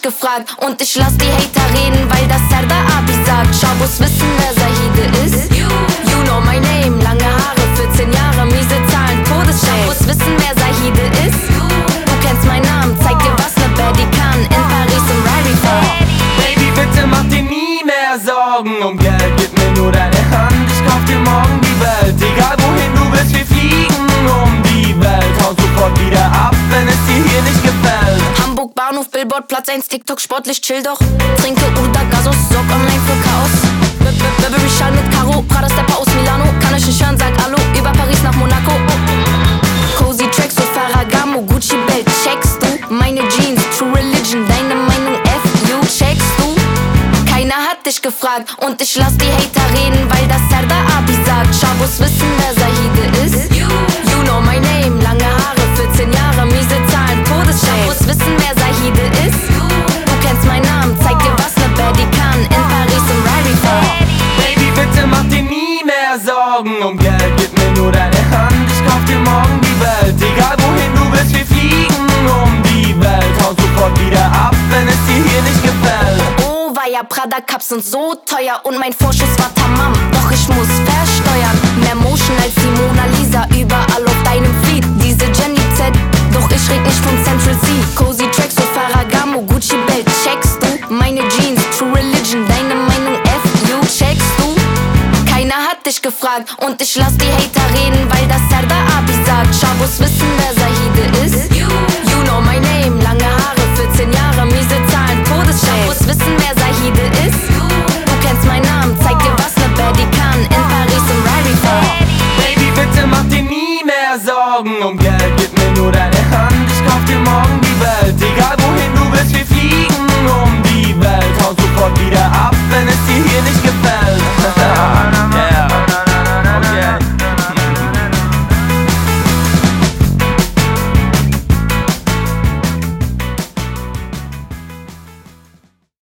gefragt und ich lass die Hater reden, weil das Serdar Abi sagt. Schabos wissen, wer Zahide ist. You know my name, lange Haare, 14 Jahre, miese Zahlen, Todesschäden. Schabos wissen, wer Zahide ist. Du kennst meinen Namen, zeig dir, was ne Baddie kann. In Paris im Rari Fair. Baby, bitte mach dir nie mehr Sorgen um Geld. Gib mir nur deine Hand, ich kauf dir morgen die Welt. Egal wohin du willst, wir fliegen um die Welt. Hau sofort wieder ab, wenn es dir hier nicht gefällt. Hamburg, Bahnhof, Billboard, Platz 1, TikTok, sportlich, chill doch. Trinke Uda, Gasos, sorg online für Chaos. Burberry Schal mit Karo, Prada Stepper aus Milano. Kann euch nicht hören, sag Hallo, über Paris nach Monaco. Cozy Tracks und Ferragamo, Gucci Belt, checkst du? Meine Jeans, True Religion, deine Meinung FU, checkst du? Keiner hat dich gefragt und ich lass die Hater reden, weil das Serdar Abi sagt. Schabos wissen, wer Zahide ist. You know my name, lange Haare, 14 Jahre, miese Zahlen, Todesschäden. Schabos wissen, wer Zahide ist. Du kennst meinen Namen, zeig dir, was ne Baddie kann. In Paris im Rari Fair. Baby, bitte mach dir nie mehr Sorgen um Geld. Gib mir nur deine Hand, ich kauf dir morgen die Welt. Egal wohin du willst, wir fliegen um die Welt. Hau sofort wieder ab, wenn es dir hier nicht gefällt. Oh, weia, Prada Cups sind so teuer und mein Vorschuss war tamam. Doch ich muss versteuern. Mehr Motion als die Mona Lisa, überall auf deinem Feed. Diese Jenny Z, doch ich red nicht von Central C. Cozy Tracks und Ferragamo, Gucci Belt, checkst du? Meine Jeans, True Religion, deine Meinung FU, checkst du? Keiner hat dich gefragt und ich lass die Hater reden, weil das Serdar Abi sagt. Schabos wissen, wer Zahide ist. You know my name, lange Haare, 14 Jahre, miese Zahlen, Todesschäden. Schabos wissen, wer Zahide ist. Du kennst meinen Namen, zeig dir, was ne Baddie kann. In Paris im Rari Fair. Baby, bitte mach dir nie mehr Sorgen um Geld.